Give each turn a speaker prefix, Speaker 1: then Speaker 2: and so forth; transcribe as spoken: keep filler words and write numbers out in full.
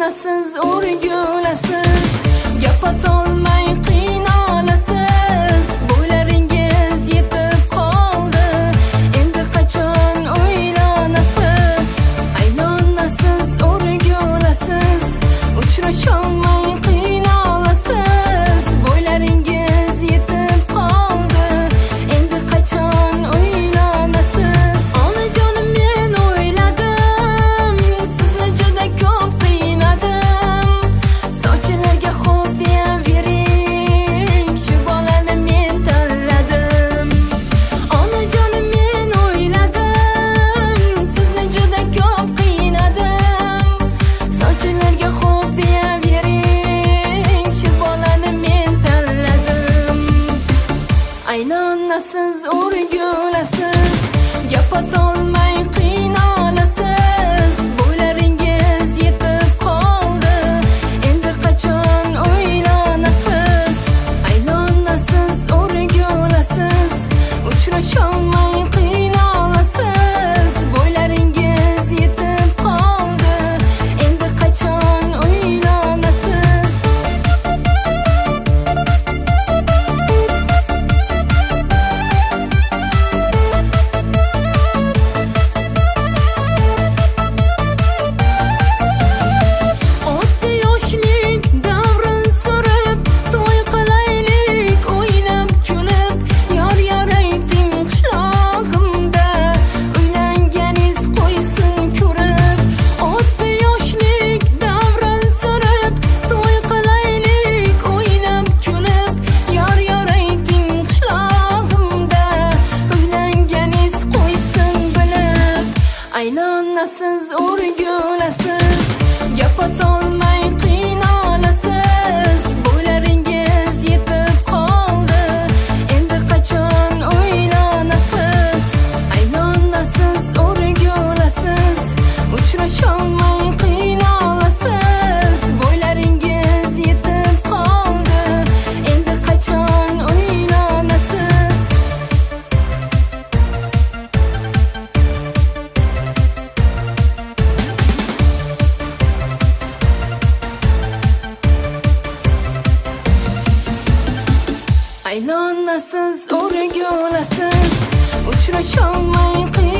Speaker 1: Aylonasiz o'rgulasiz, gap atolmay qiynalasiz. Bo'ylaringiz yetib qoldi, endi qachon o'ylanasiz? Aylonasiz o'rgulasiz, uchrasholmay qiynalasiz. Bo'ylaringiz yetib qoldi, endi qachon o'ylanasiz? Onajonim, men o'yladim, sizni juda ko'p qiynadim. Sochilarga xo'p deyavering, shu bolani men tanladim. Onajonim, men o'yladim, sizni juda ko'p qiynadim. Sochilarga xo'p deyavering, shu bolani men tanladim. Aylonasiz o'rgulasiz, gap atolmay qiynalasiz. Bo'ylaringiz yetib qoldi, endi qachon o'ylanasiz? Aylonasiz o'rgulasiz, uchrasholmay qiynalasiz. Bo'ylaringiz yetib qoldi, endi qachon o'ylanasiz? Oddiy yoshlik davrin surib, to'y qilaylik o'ynab kulib. Yor yor ayting qishlog'imda, uylanganiz qo'ysin ko'rib. Oddiy yoshlik davrin surib, to'y qilaylik o'ynab kulib. Yor yor ayting qishlog'imda, uylanganiz qo'ysin bilib. Aylonasiz o'rgulasiz, gap atolmay qiynalasiz. Bo'ylaringiz yetib qoldi, endi qachon o'ylanasiz? Aylonasiz o'rgulasiz, uchrasholmay qiynalasiz. Bo'ylaringiz yetib qoldi, endi qachon o'ylanasiz? Aylonasiz o'rgulasiz, uchrasholmay qiynalasiz.